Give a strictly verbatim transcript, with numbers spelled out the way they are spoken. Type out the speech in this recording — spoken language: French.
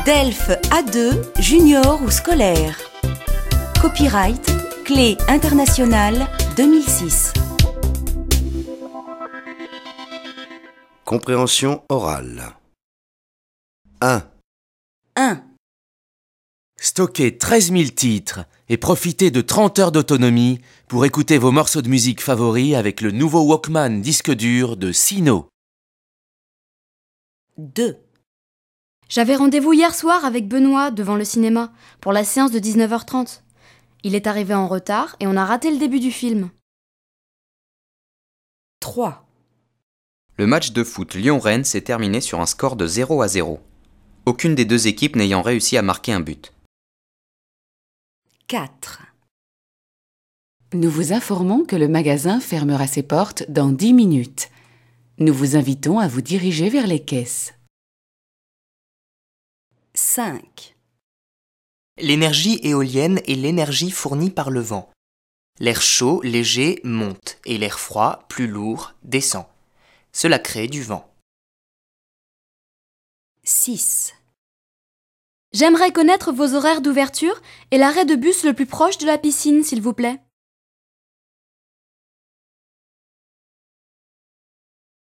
DELF A deux, junior ou scolaire. Copyright Clé internationale deux mille six. Compréhension orale. un. un. Stockez treize mille titres et profitez de trente heures d'autonomie pour écouter vos morceaux de musique favoris avec le nouveau Walkman disque dur de Sino. deux. J'avais rendez-vous hier soir avec Benoît devant le cinéma pour la séance de dix-neuf heures trente. Il est arrivé en retard et on a raté le début du film. trois. Le match de foot Lyon-Rennes s'est terminé sur un score de zéro à zéro. Aucune des deux équipes n'ayant réussi à marquer un but. quatre. Nous vous informons que le magasin fermera ses portes dans dix minutes. Nous vous invitons à vous diriger vers les caisses. cinq. L'énergie éolienne est l'énergie fournie par le vent. L'air chaud, léger, monte et l'air froid, plus lourd, descend. Cela crée du vent. six. J'aimerais connaître vos horaires d'ouverture et l'arrêt de bus le plus proche de la piscine, s'il vous plaît.